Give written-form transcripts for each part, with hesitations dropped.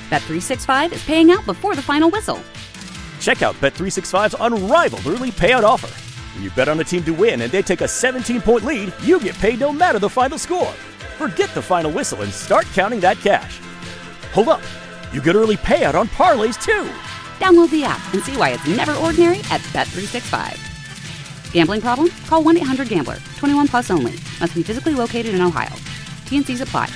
Bet365 is paying out before the final whistle. Check out Bet365's unrivaled early payout offer. When you bet on a team to win and they take a 17-point lead, you get paid no matter the final score. Forget the final whistle and start counting that cash. Hold up. You get early payout on parlays, too. Download the app and see why it's never ordinary at Bet365. Gambling problem? Call 1-800-GAMBLER. 21 plus only. Must be physically located in Ohio. T&Cs apply.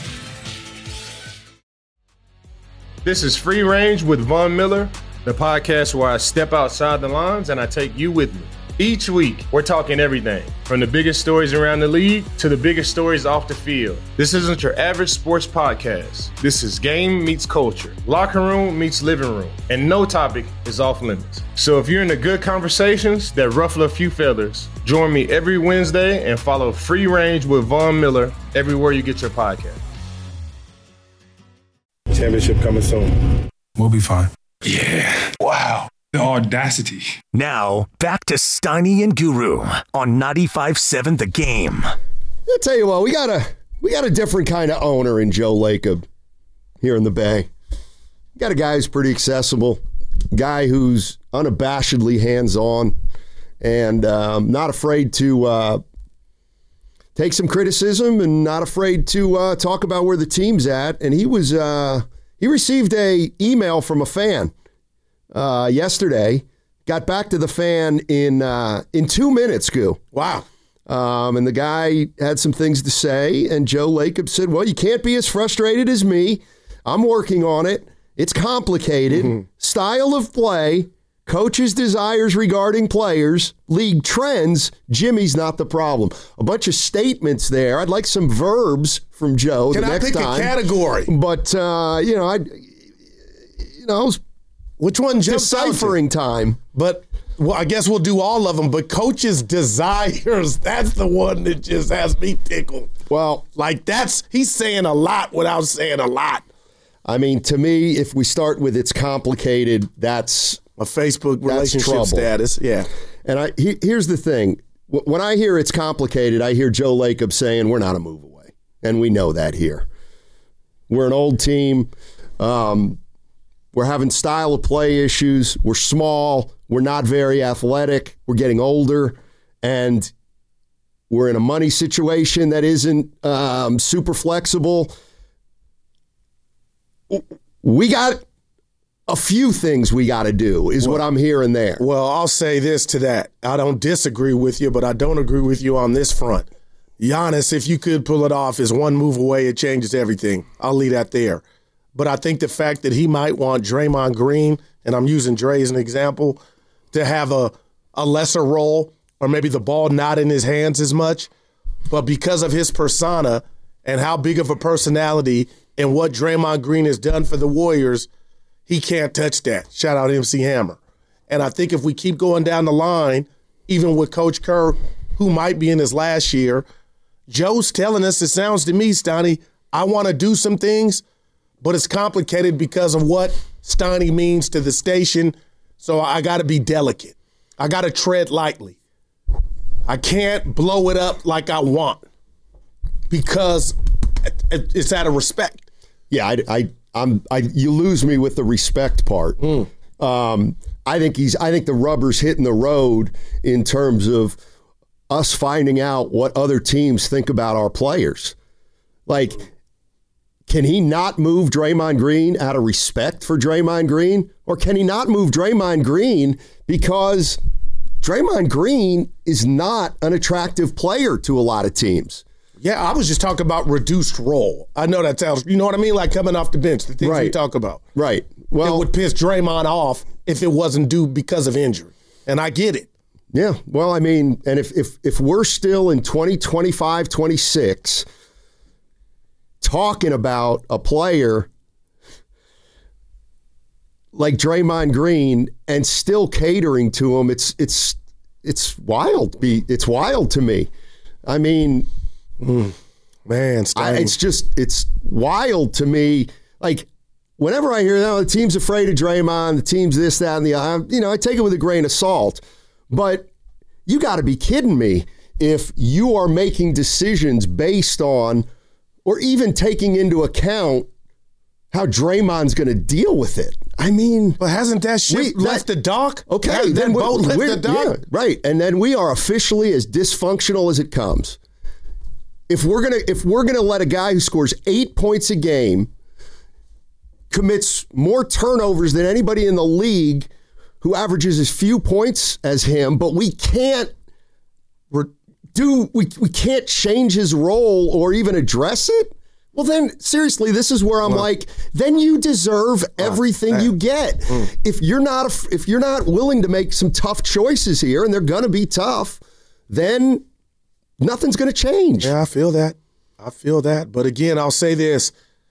This is Free Range with Von Miller, the podcast where I step outside the lines and I take you with me. Each week, we're talking everything from the biggest stories around the league to the biggest stories off the field. This isn't your average sports podcast. This is game meets culture, locker room meets living room, and no topic is off limits. So if you're into good conversations that ruffle a few feathers, join me every Wednesday and follow Free Range with Von Miller everywhere you get your podcast. Championship coming soon. We'll be fine. Yeah. Wow. The audacity. Now, back to Steiny and Guru on 95.7 The Game. I'll tell you what, we got a different kind of owner in Joe Lacob here in the Bay. We got a guy who's pretty accessible, guy who's unabashedly hands-on, and not afraid to take some criticism and not afraid to talk about where the team's at. And he received a email from a fan yesterday, got back to the fan in 2 minutes, Goo. Wow. And the guy had some things to say, and Joe Lacob said, well, you can't be as frustrated as me. I'm working on it. It's complicated. Mm-hmm. Style of play, coaches' desires regarding players, league trends, Jimmy's not the problem. A bunch of statements there. I'd like some verbs from Joe the next time. Can I pick a category? But, which one jumps out? Deciphering time. But, well, I guess we'll do all of them. But coach's desires, that's the one that just has me tickled. Well, he's saying a lot without saying a lot. I mean, to me, if we start with it's complicated, that's a Facebook relationship status. Yeah. And here's the thing. When I hear it's complicated, I hear Joe Lacob saying we're not a move away. And we know that here. We're an old team. We're having style of play issues. We're small. We're not very athletic. We're getting older. And we're in a money situation that isn't super flexible. We got a few things we got to do is what I'm hearing there. Well, I'll say this to that. I don't disagree with you, but I don't agree with you on this front. Giannis, if you could pull it off, is one move away. It changes everything. I'll leave that there. But I think the fact that he might want Draymond Green, and I'm using Dre as an example, to have a lesser role or maybe the ball not in his hands as much, but because of his persona and how big of a personality and what Draymond Green has done for the Warriors, he can't touch that. Shout out MC Hammer. And I think if we keep going down the line, even with Coach Kerr, who might be in his last year, Joe's telling us, it sounds to me, Steiny, I want to do some things, but it's complicated because of what Steiny means to the station. So I got to be delicate. I got to tread lightly. I can't blow it up like I want because it's out of respect. Yeah, you lose me with the respect part. I think the rubber's hitting the road in terms of us finding out what other teams think about our players. Like, can he not move Draymond Green out of respect for Draymond Green? Or can he not move Draymond Green because Draymond Green is not an attractive player to a lot of teams? Yeah, I was just talking about reduced role. I know that sounds, you know what I mean? Like coming off the bench, the things we talk about. Right. Well, it would piss Draymond off if it wasn't due because of injury. And I get it. Yeah. Well, I mean, and if we're still in 2025, 26, talking about a player like Draymond Green and still catering to him, it's wild. It's wild to me. I mean, man, it's wild to me. Like, whenever I hear that, the team's afraid of Draymond, the team's this, that, and the other, I take it with a grain of salt. But you got to be kidding me if you are making decisions based on or even taking into account how Draymond's going to deal with it. I mean, but hasn't that ship left the dock? Okay, then boat left the dock. Yeah, right, and then we are officially as dysfunctional as it comes. If we're gonna let a guy who scores 8 points a game, commits more turnovers than anybody in the league, who averages as few points as him, but we can't can't change his role or even address it. Well, then, seriously, this is where I'm like, then you deserve everything you get. If you're not willing to make some tough choices here, and they're going to be tough, then nothing's going to change. Yeah, I feel that. But again, I'll say this.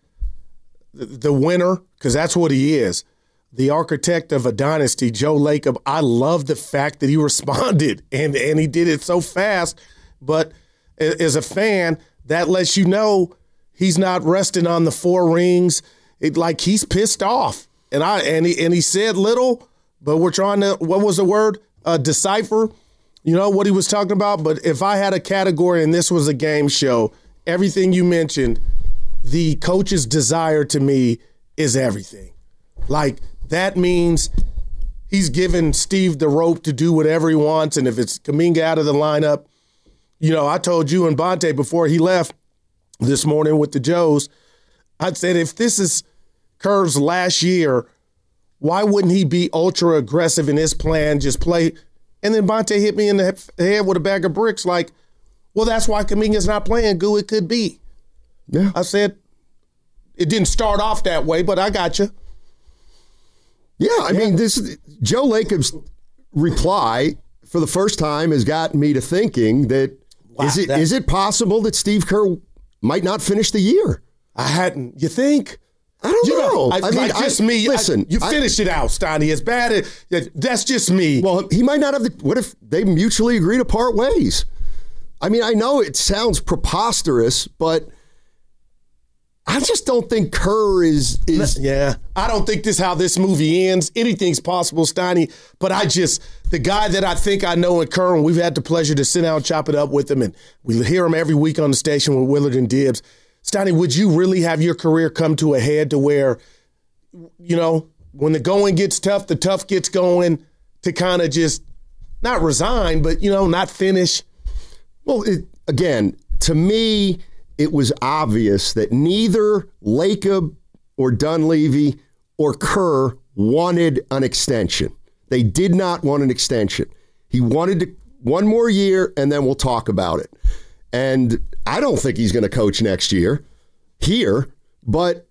The winner, because that's what he is, the architect of a dynasty, Joe Lacob, I love the fact that he responded, and he did it so fast. But as a fan, that lets you know he's not resting on the 4 rings. Like he's pissed off, and he said little, but we're trying to, what was the word? Decipher, what he was talking about. But if I had a category and this was a game show, everything you mentioned, the coach's desire to me is everything. Like that means he's giving Steve the rope to do whatever he wants, and if it's Kuminga out of the lineup, I told you and Bonte before he left this morning with the Joes, I'd said if this is Kerr's last year, why wouldn't he be ultra aggressive in his plan, just play? And then Bonte hit me in the head with a bag of bricks like, well, that's why Kuminga's not playing, Goo. It could be. Yeah. I said, it didn't start off that way, but I got you. Yeah, I mean, this Joe Lacob's reply for the first time has gotten me to thinking that is it possible that Steve Kerr might not finish the year? You think? I don't know. Me. Listen, you finished it out, Steiny. As bad as that's just me. Well, he might not have what if they mutually agree to part ways? I mean, I know it sounds preposterous, but I just don't think Kerr is. Yeah, I don't think this is how this movie ends. Anything's possible, Steiny. But the guy that I think I know in Kerr, and we've had the pleasure to sit down and chop it up with him, and we hear him every week on the station with Willard and Dibbs. Steiny, would you really have your career come to a head to where, when the going gets tough, the tough gets going, to kind of just not resign, but, not finish? Well, again, to me, it was obvious that neither Lacob or Dunleavy or Kerr wanted an extension. They did not want an extension. He wanted one more year, and then we'll talk about it. And I don't think he's going to coach next year here, but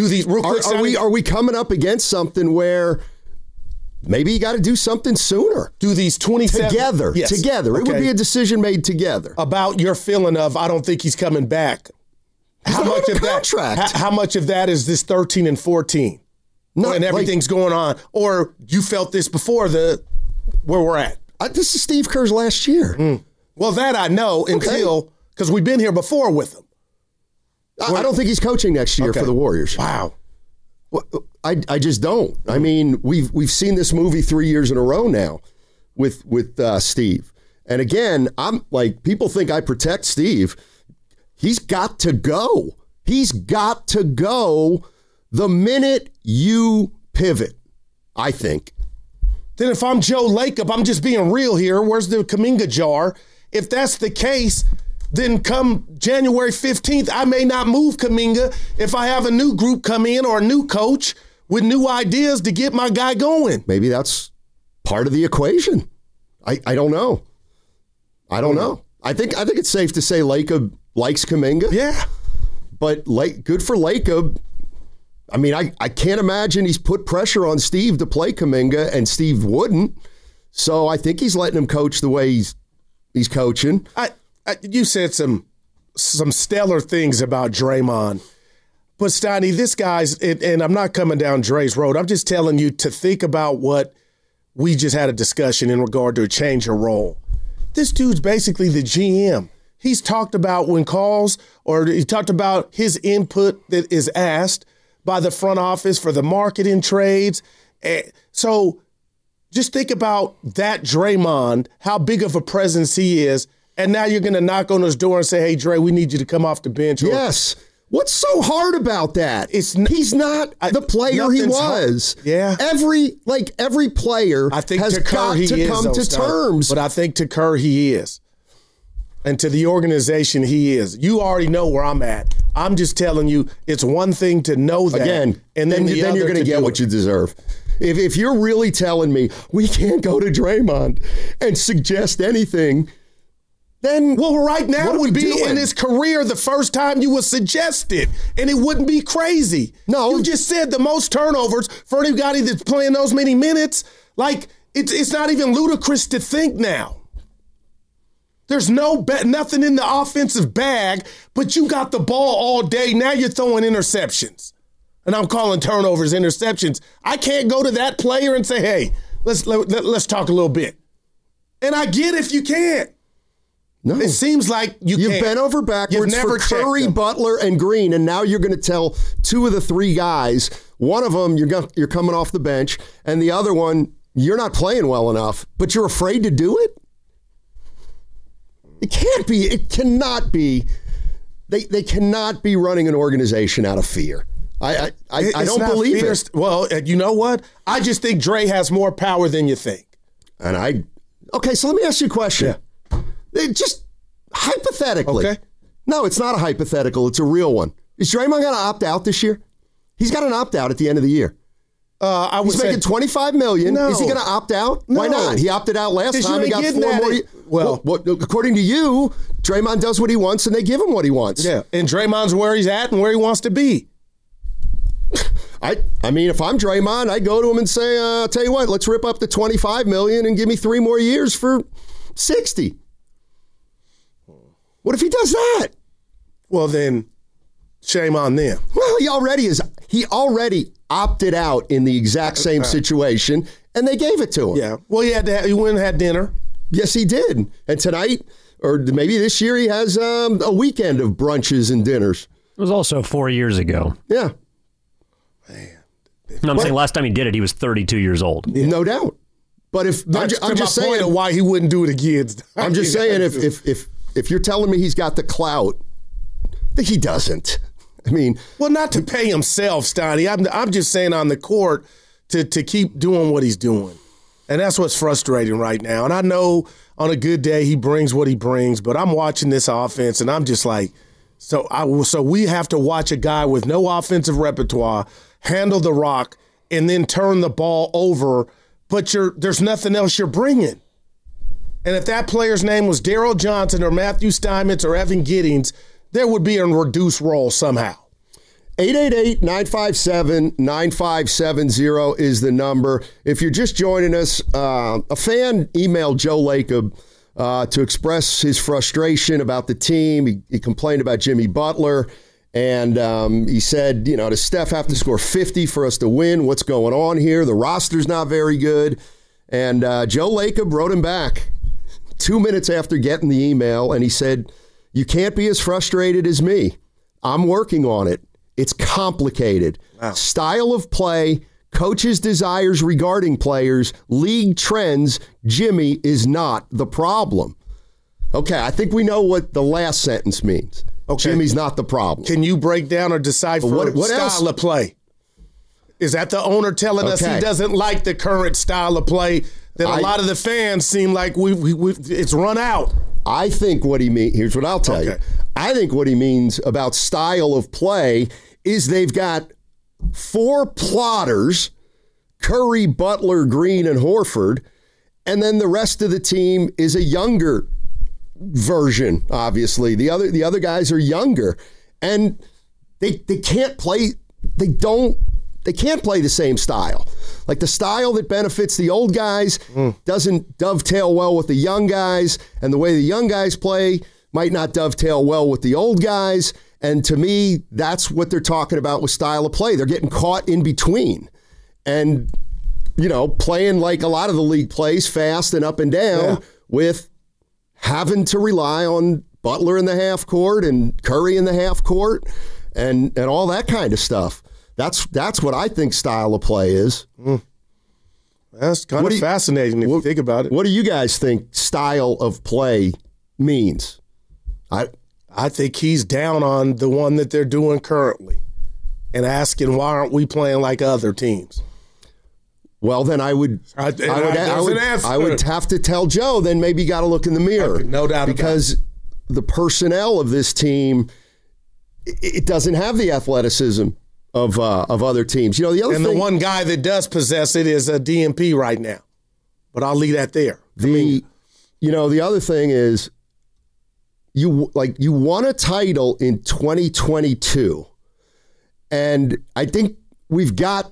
are we coming up against something where maybe you got to do something sooner? Do these 27 together? Yes. Together. Okay. It would be a decision made together. About your feeling of I don't think he's coming back. How much of that? How much of that is this 13 and 14? No, and everything's going on, or you felt this before where we're at? This is Steve Kerr's last year. Well, that I know because we've been here before with him. I don't think he's coaching next year for the Warriors. Wow. Well, I just don't. I mean, we've seen this movie 3 years in a row now with Steve. And again, I'm like, people think I protect Steve. He's got to go. He's got to go the minute you pivot, I think. Then if I'm Joe Lacob, I'm just being real here. Where's the Kuminga jar? If that's the case, then come January 15th, I may not move Kuminga if I have a new group come in or a new coach with new ideas to get my guy going. Maybe that's part of the equation. I don't know. I don't know. I think it's safe to say Lacob likes Kuminga. Yeah. But good for Lacob. I mean, I can't imagine he's put pressure on Steve to play Kuminga, and Steve wouldn't. So I think he's letting him coach the way he's coaching. You said some stellar things about Draymond. But, Steiny, this guy's, and I'm not coming down Dre's road. I'm just telling you to think about what we just had a discussion in regard to a change of role. This dude's basically the GM. He's talked about when calls, or he talked about his input that is asked by the front office for the marketing trades. So just think about that Draymond, how big of a presence he is, and now you're going to knock on his door and say, hey, Dre, we need you to come off the bench. Yes. What's so hard about that? He's not the player he was. Hard. Yeah. Every player has got to come to terms. But I think to Kerr he is. And to the organization he is. You already know where I'm at. I'm just telling you it's one thing to know that. Again, and then you're going to get what you deserve. If you're really telling me we can't go to Draymond and suggest anything, then right now would be in his career the first time you would suggest it, and it wouldn't be crazy. No. You just said the most turnovers for anybody that's playing those many minutes. Like, it's not even ludicrous to think now. There's nothing in the offensive bag, but you got the ball all day. Now you're throwing interceptions. And I'm calling turnovers interceptions. I can't go to that player and say, hey, let's talk a little bit. And I get if you can't. No. It seems like you've bent over backwards for Curry, Butler, and Green, and now you're going to tell two of the three guys, one of them you're coming off the bench, and the other one you're not playing well enough, but you're afraid to do it? It can't be. It cannot be. They cannot be running an organization out of fear. I don't believe it. Well, you know what? I just think Dre has more power than you think. Okay, so let me ask you a question. Yeah. Just hypothetically. Okay. No, it's not a hypothetical. It's a real one. Is Draymond going to opt out this year? He's got an opt out at the end of the year. He's making $25 million. No. Is he going to opt out? No. Why not? He opted out last time. He got 4 more. Well, according to you, Draymond does what he wants, and they give him what he wants. Yeah, and Draymond's where he's at and where he wants to be. I mean, if I'm Draymond, I'd go to him and say, tell you what, let's rip up the $25 million and give me 3 more years for $60. What if he does that? Well, then shame on them. Well, he already opted out in the exact same situation, and they gave it to him. Yeah. Well, he went and had dinner. Yes, he did. And tonight, or maybe this year, he has a weekend of brunches and dinners. It was also 4 years ago. Yeah. Man. No, I'm saying last time he did it, he was 32 years old. Yeah. No doubt. But if I'm just saying why he wouldn't do it again. I'm just saying if you're telling me he's got the clout, he doesn't. I mean, well, not to pay himself, Stoney. I'm just saying on the court to keep doing what he's doing. And that's what's frustrating right now. And I know on a good day he brings what he brings, but I'm watching this offense and I'm just like, so we have to watch a guy with no offensive repertoire handle the rock and then turn the ball over, but there's nothing else you're bringing. And if that player's name was Daryl Johnson or Matthew Steinmetz or Evan Giddings, there would be a reduced role somehow. 888-957-9570 is the number. If you're just joining us, a fan emailed Joe Lacob to express his frustration about the team. He complained about Jimmy Butler, and he said, does Steph have to score 50 for us to win? What's going on here? The roster's not very good. And Joe Lacob wrote him back 2 minutes after getting the email, and he said, you can't be as frustrated as me. I'm working on it. It's complicated. Wow. Style of play, coaches' desires regarding players, league trends, Jimmy is not the problem. Okay, I think we know what the last sentence means. Okay. Jimmy's not the problem. Can you break down or decipher what style else? Of play? Is that the owner telling us he doesn't like the current style of play that a lot of the fans seem like it's run out? I think what he means, here's what I'll tell you. I think what he means about style of play is they've got 4 plotters, Curry, Butler, Green, and Horford, and then the rest of the team is a younger version, obviously. The other guys are younger, and they can't play, they can't play the same style. Like the style that benefits the old guys doesn't dovetail well with the young guys, and the way the young guys play might not dovetail well with the old guys. And to me, that's what they're talking about with style of play. They're getting caught in between and, playing like a lot of the league plays, fast and up and down, with having to rely on Butler in the half court and Curry in the half court and all that kind of stuff. That's what I think style of play is. That's kind of fascinating if you think about it. What do you guys think style of play means? I I think he's down on the one that they're doing currently and asking why aren't we playing like other teams. Well, then I would have to tell Joe, then maybe you got to look in the mirror. Okay, no doubt because the personnel of this team, it doesn't have the athleticism of other teams. The other thing, the one guy that does possess it is a DMP right now. But I'll leave that there. The other thing is you won a title in 2022, and I think we've got.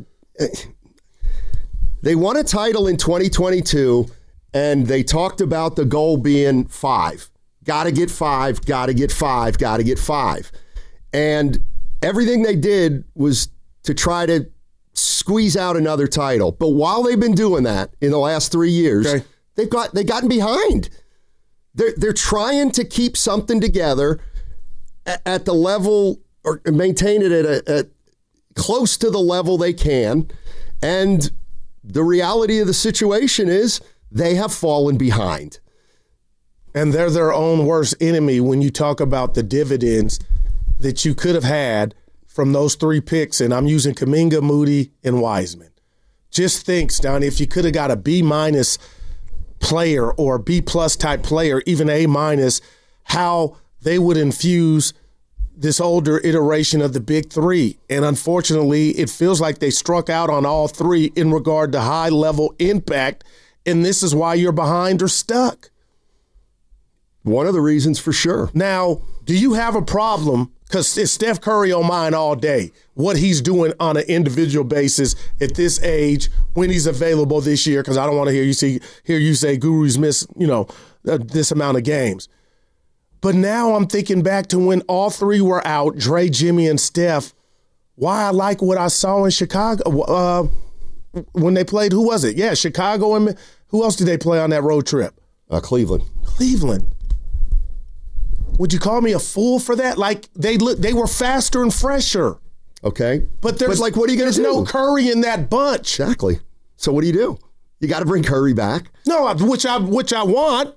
They won a title in 2022, and they talked about the goal being 5. Got to get 5, got to get 5, got to get 5. And everything they did was to try to squeeze out another title. But while they've been doing that in the last 3 years, they've gotten behind. They're trying to keep something together at the level, or maintain it at close to the level they can. And the reality of the situation is they have fallen behind. And they're their own worst enemy when you talk about the dividends that you could have had from those 3 picks. And I'm using Kuminga, Moody, and Wiseman. Just think, Stoney, if you could have got a B- player or a B+ type player, even A-, how they would infuse this older iteration of the big 3. And unfortunately, it feels like they struck out on all 3 in regard to high-level impact, and this is why you're behind or stuck. One of the reasons for sure. Now, do you have a problem, because it's Steph Curry on mine all day, what he's doing on an individual basis at this age when he's available this year, because I don't want to hear you say Guru's missed, this amount of games. But now I'm thinking back to when all 3 were out, Dre, Jimmy, and Steph, why I like what I saw in Chicago when they played, who was it? Yeah, Chicago, and who else did they play on that road trip? Cleveland. Would you call me a fool for that? Like, they were faster and fresher. Okay. But what are you going to do? There's no Curry in that bunch. Exactly. So what do? You got to bring Curry back. No, which I want.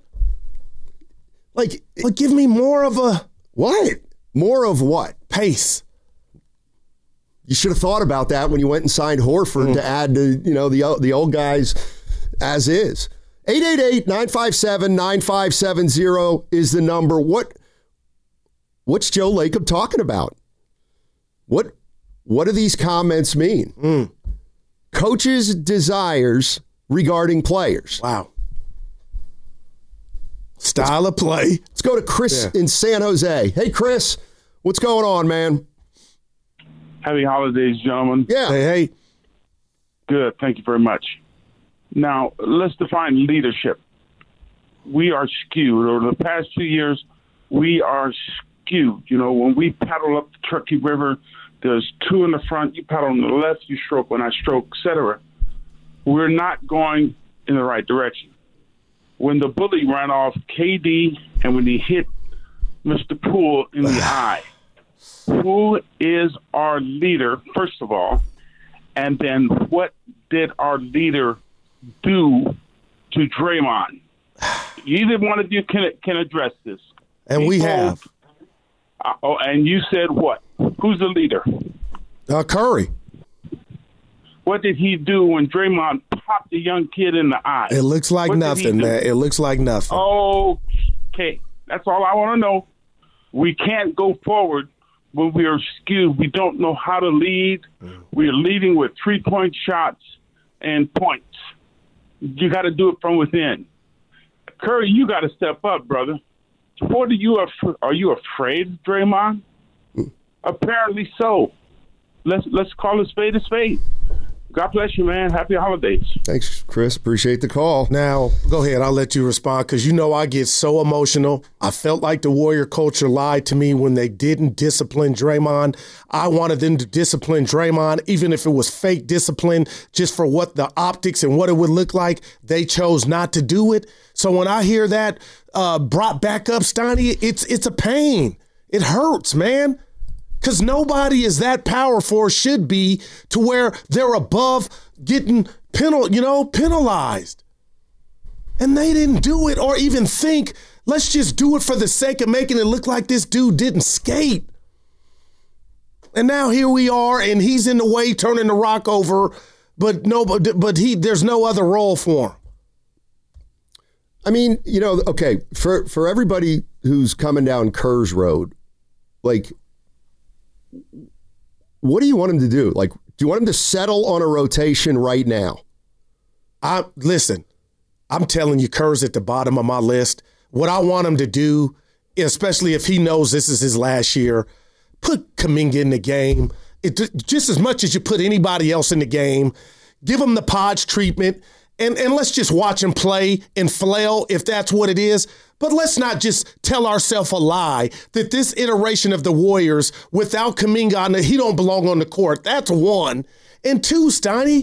But give me more of a... What? More of what? Pace. You should have thought about that when you went and signed Horford to add to, the old guys as is. 888-957-9570 is the number. What's Joe Lacob talking about? What do these comments mean? Coaches' desires regarding players. Wow. Style of play. Let's go to Chris in San Jose. Hey, Chris, what's going on, man? Happy holidays, gentlemen. Yeah. Hey. Good. Thank you very much. Now, let's define leadership. We are skewed. Over the past 2 years, we are skewed. When we paddle up the Truckee River, there's 2 in the front. You paddle on the left, you stroke when I stroke, etc. We're not going in the right direction. When the bully ran off KD and when he hit Mr. Poole in the eye, who is our leader, first of all? And then what did our leader do to Draymond? Either one of you can address this. And we have. And you said what? Who's the leader? Curry. What did he do when Draymond popped the young kid in the eye? It looks like nothing, man. It looks like nothing. Okay. That's all I want to know. We can't go forward when we are skewed. We don't know how to lead. We are leading with 3-point shots and points. You got to do it from within. Curry, you got to step up, brother. Are you afraid of Draymond? Apparently so. Let's call a spade a spade. God bless you, man. Happy holidays. Thanks, Chris. Appreciate the call. Now, go ahead. I'll let you respond because I get so emotional. I felt like the Warrior culture lied to me when they didn't discipline Draymond. I wanted them to discipline Draymond, even if it was fake discipline, just for what the optics and what it would look like. They chose not to do it. So when I hear that brought back up, Steiny, it's a pain. It hurts, man. Because nobody is that powerful or should be to where they're above getting penalized. And they didn't do it or even think, let's just do it for the sake of making it look like this dude didn't skate. And now here we are, and he's in the way turning the rock over, but there's no other role for him. I mean, okay, for everybody who's coming down Kerr's road, like, what do you want him to do? Like, do you want him to settle on a rotation right now? Listen, I'm telling you, Kerr's at the bottom of my list. What I want him to do, especially if he knows this is his last year, put Kuminga in the game. Just as much as you put anybody else in the game. Give him the Podge treatment, and let's just watch him play and flail if that's what it is. But let's not just tell ourselves a lie that this iteration of the Warriors, without Kuminga, he don't belong on the court. That's one. And two, Steiny,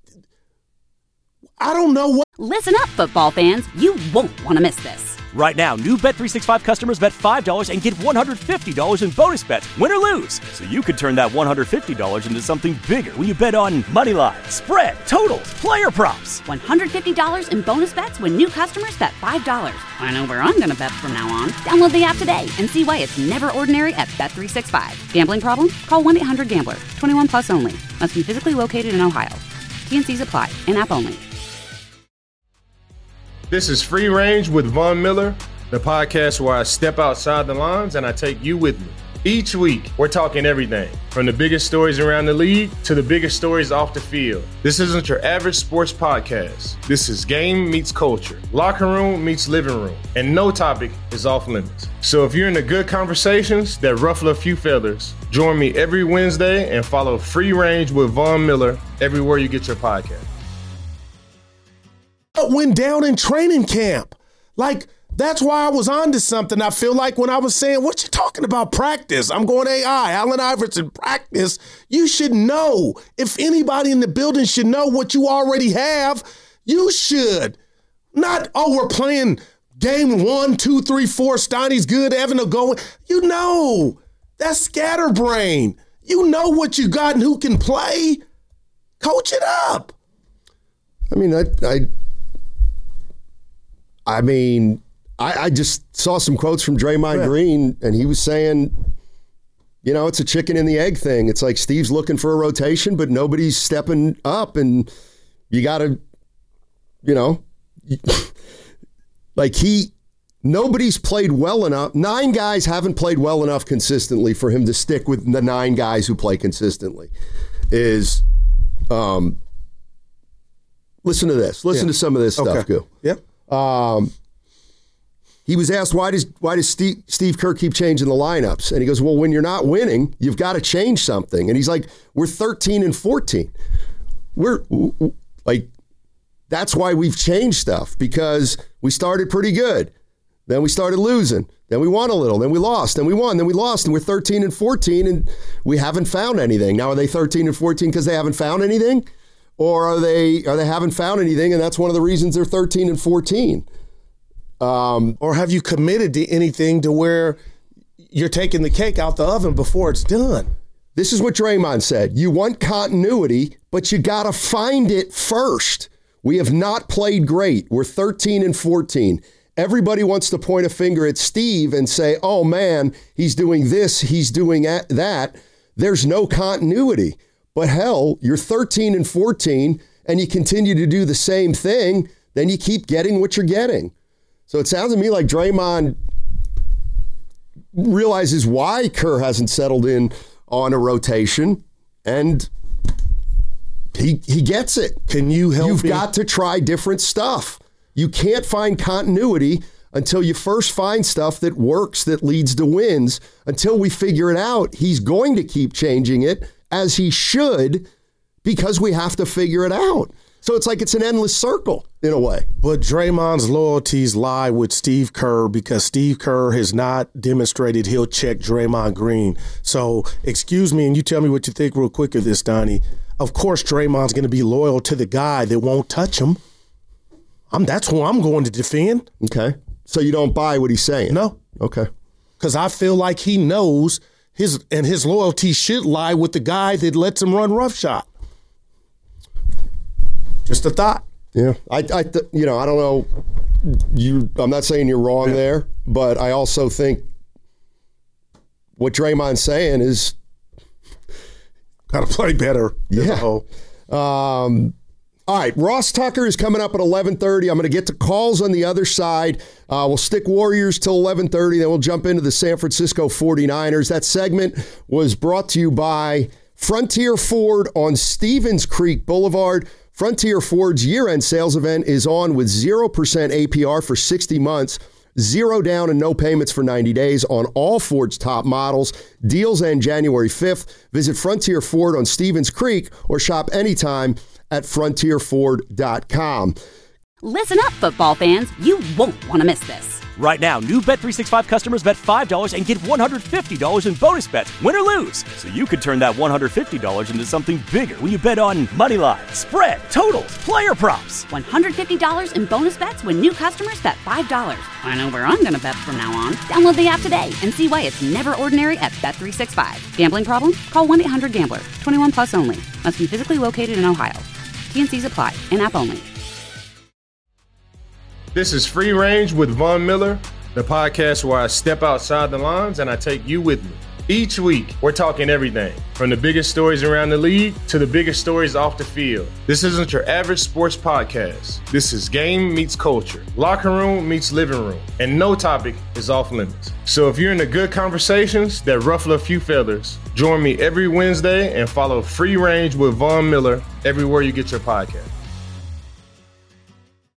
I don't know what. Listen up, football fans. You won't want to miss this. Right now, new Bet365 customers bet $5 and get $150 in bonus bets, win or lose. So you could turn that $150 into something bigger when you bet on money line, spread, totals, player props. $150 in bonus bets when new customers bet $5. I know where I'm going to bet from now on. Download the app today and see why it's never ordinary at Bet365. Gambling problem? Call 1-800-GAMBLER. 21 plus only. Must be physically located in Ohio. T&Cs apply. In-app only. This is Free Range with Von Miller, the podcast where I step outside the lines and I take you with me. Each week, we're talking everything from the biggest stories around the league to the biggest stories off the field. This isn't your average sports podcast. This is game meets culture, locker room meets living room, and no topic is off limits. So if you're into good conversations that ruffle a few feathers, join me every Wednesday and follow Free Range with Von Miller everywhere you get your podcast. Went down in training camp. Like, that's why I was on to something. I feel like when I was saying, what you talking about practice? I'm going AI, Allen Iverson practice. You should know. If anybody in the building should know what you already have, you should. Not, we're playing game 1, 2, 3, 4. Steiny's good. Evan will go. You know. That's scatterbrain. You know what you got and who can play. Coach it up. I just saw some quotes from Draymond Green, and he was saying, it's a chicken and the egg thing. It's like Steve's looking for a rotation, but nobody's stepping up, and you got to, nobody's played well enough. 9 guys haven't played well enough consistently for him to stick with the 9 guys who play consistently. Listen to this. Listen to some of this stuff, Goo. Yep. He was asked, why does Steve Kerr keep changing the lineups? And he goes, well, when you're not winning, you've got to change something. And he's like, we're 13-14. We're like, that's why we've changed stuff, because we started pretty good. Then we started losing. Then we won a little. Then we lost. Then we won. Then we lost. And we're 13-14, and we haven't found anything. Now, are they 13-14 because they haven't found anything? Or are they haven't found anything, and that's one of the reasons they're 13-14? Or have you committed to anything to where you're taking the cake out the oven before it's done? This is what Draymond said. You want continuity, but you got to find it first. We have not played great. We're 13-14. Everybody wants to point a finger at Steve and say, oh, man, he's doing this, he's doing that. There's no continuity. But hell, you're 13-14 and you continue to do the same thing, then you keep getting what you're getting. So it sounds to me like Draymond realizes why Kerr hasn't settled in on a rotation, and he gets it. Can you help me? You've got to try different stuff. You can't find continuity until you first find stuff that works, that leads to wins. Until we figure it out, he's going to keep changing it, as he should, because we have to figure it out. So it's like it's an endless circle in a way. But Draymond's loyalties lie with Steve Kerr, because Steve Kerr has not demonstrated he'll check Draymond Green. So excuse me, and you tell me what you think real quick of this, Donnie. Of course Draymond's going to be loyal to the guy that won't touch him. That's who I'm going to defend. Okay. So you don't buy what he's saying? No. Okay. Because I feel like he knows his loyalty should lie with the guy that lets him run roughshod. Just a thought. Yeah. I don't know. I'm not saying you're wrong there, but I also think what Draymond's saying is got to play better. Yeah. All right, Ross Tucker is coming up at 11:30. I'm going to get to calls on the other side. We'll stick Warriors till 11:30, then we'll jump into the San Francisco 49ers. That segment was brought to you by Frontier Ford on Stevens Creek Boulevard. Frontier Ford's year-end sales event is on with 0% APR for 60 months, 0 down and no payments for 90 days on all Ford's top models. Deals end January 5th. Visit Frontier Ford on Stevens Creek or shop anytime at frontierford.com. Listen up, football fans. You won't want to miss this. Right now, new Bet365 customers bet $5 and get $150 in bonus bets, win or lose. So you could turn that $150 into something bigger when you bet on money line, spread, totals, player props. $150 in bonus bets when new customers bet $5. I know where I'm going to bet from now on. Download the app today and see why it's never ordinary at Bet365. Gambling problem? Call 1-800-GAMBLER. 21 plus only. Must be physically located in Ohio. T&Cs apply. In-app only. This is Free Range with Von Miller, the podcast where I step outside the lines and I take you with me. Each week, we're talking everything from the biggest stories around the league to the biggest stories off the field. This isn't your average sports podcast. This is game meets culture, locker room meets living room, and no topic is off limits. So if you're into good conversations that ruffle a few feathers, join me every Wednesday and follow Free Range with Von Miller everywhere you get your podcast.